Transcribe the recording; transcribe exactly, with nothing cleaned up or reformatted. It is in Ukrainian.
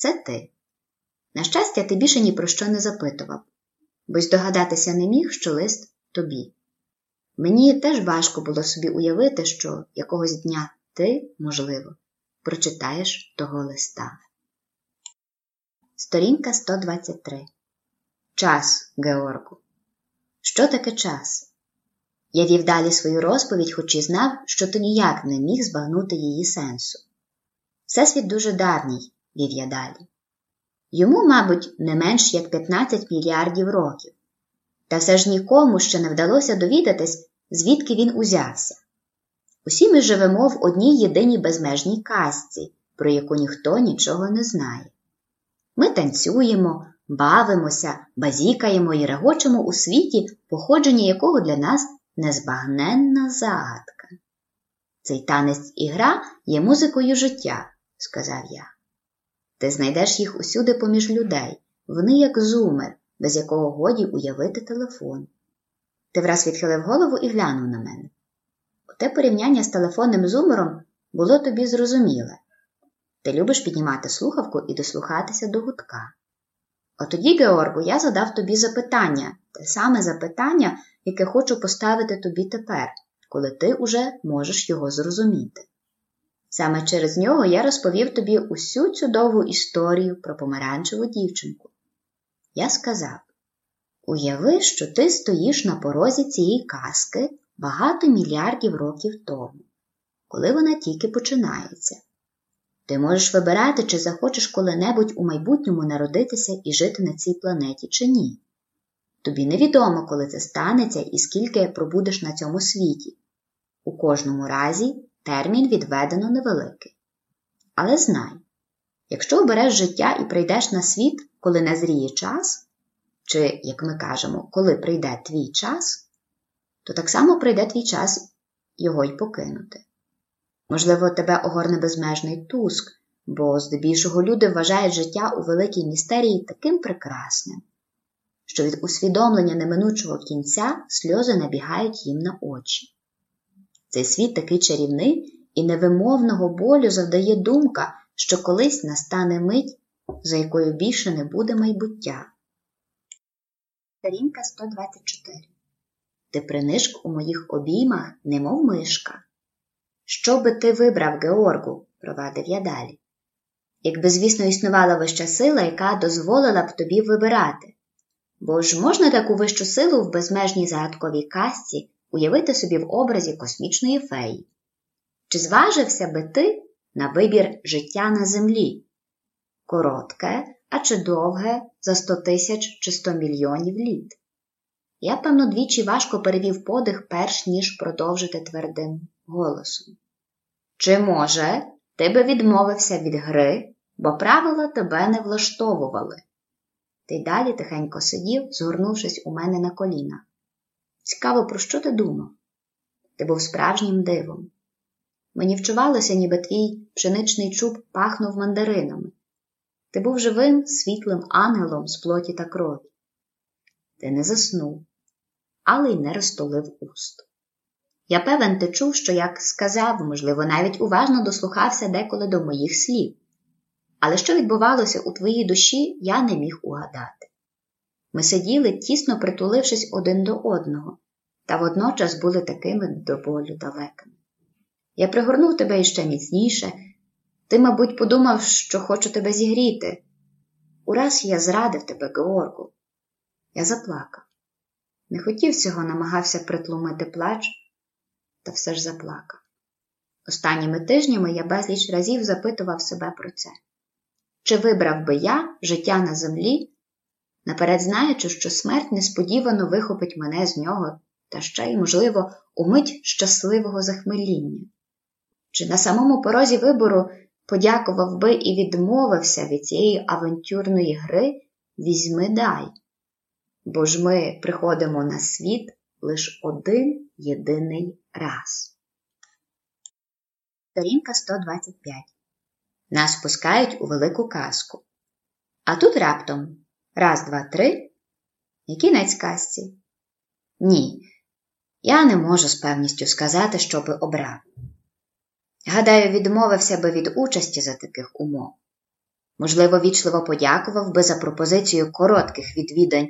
це ти. На щастя, ти більше ні про що не запитував, бо й здогадатися не міг, що лист тобі. Мені теж важко було собі уявити, що якогось дня ти, можливо, прочитаєш того листа. Сторінка сто двадцять три. Час, Георгу. Що таке час? Я вів далі свою розповідь, хоч і знав, що ти ніяк не міг збагнути її сенсу. Всесвіт дуже давній, вів я далі. Йому, мабуть, не менш як п'ятнадцять мільярдів років. Та все ж нікому ще не вдалося довідатись, звідки він узявся. Усі ми живемо в одній єдиній безмежній казці, про яку ніхто нічого не знає. Ми танцюємо, бавимося, базікаємо і регочемо у світі, походження якого для нас незбагненна загадка. Цей танець і гра є музикою життя, сказав я. Ти знайдеш їх усюди поміж людей, вони як зумер, без якого годі уявити телефон. Ти враз відхилив голову і глянув на мене. Оте порівняння з телефонним зумером було тобі зрозуміле. Ти любиш піднімати слухавку і дослухатися до гудка. От тоді, Георгу, я задав тобі запитання, те саме запитання, яке хочу поставити тобі тепер, коли ти уже можеш його зрозуміти. Саме через нього я розповів тобі усю цю довгу історію про помаранчеву дівчинку. Я сказав, уяви, що ти стоїш на порозі цієї казки багато мільярдів років тому, коли вона тільки починається. Ти можеш вибирати, чи захочеш коли-небудь у майбутньому народитися і жити на цій планеті, чи ні. Тобі невідомо, коли це станеться і скільки пробудеш на цьому світі. У кожному разі термін відведено невеликий. Але знай, якщо обереш життя і прийдеш на світ, коли назріє час, чи, як ми кажемо, коли прийде твій час, то так само прийде твій час його й покинути. Можливо, тебе огорне безмежний туск, бо здебільшого люди вважають життя у великій містерії таким прекрасним, що від усвідомлення неминучого кінця сльози набігають їм на очі. Цей світ такий чарівний, і невимовного болю завдає думка, що колись настане мить, за якою більше не буде майбуття. Сторінка сто двадцять чотири. Ти принишк у моїх обіймах, немов мишка. Що би ти вибрав, Георгу, провадив я далі, якби, звісно, існувала вища сила, яка дозволила б тобі вибирати. Бо ж можна таку вищу силу в безмежній загадковій казці уявити собі в образі космічної феї. Чи зважився би ти на вибір життя на землі? Коротке, а чи довге за сто тисяч чи сто мільйонів літ? Я, певно, двічі важко перевів подих, перш ніж продовжити твердим голосом. Чи, може, ти би відмовився від гри, бо правила тебе не влаштовували? Ти й далі тихенько сидів, згорнувшись у мене на колінах. Цікаво, про що ти думав? Ти був справжнім дивом. Мені вчувалося, ніби твій пшеничний чуб пахнув мандаринами. Ти був живим, світлим ангелом з плоті та крові. Ти не заснув, але й не розтулив уст. Я певен, ти чув, що як сказав, можливо, навіть уважно дослухався деколи до моїх слів. Але що відбувалося у твоїй душі, я не міг угадати. Ми сиділи, тісно притулившись один до одного, та водночас були такими до болю далекими. Я пригорнув тебе іще міцніше. Ти, мабуть, подумав, що хочу тебе зігріти. Ураз я зрадив тебе, Георгу. Я заплакав. Не хотів цього, намагався притлумити плач, та все ж заплакав. Останніми тижнями я безліч разів запитував себе про це. Чи вибрав би я життя на землі, наперед знаючи, що смерть несподівано вихопить мене з нього, та ще й, можливо, у мить щасливого захмеління? Чи на самому порозі вибору подякував би і відмовився від цієї авантюрної гри «Візьми дай»? Бо ж ми приходимо на світ лише один єдиний раз. Сторінка сто двадцять п'ять. Нас пускають у велику казку. А тут раптом раз, два, три. І кінець казці. Ні, я не можу з певністю сказати, що би обрав. Гадаю, відмовився би від участі за таких умов. Можливо, вічливо подякував би за пропозицію коротких відвідань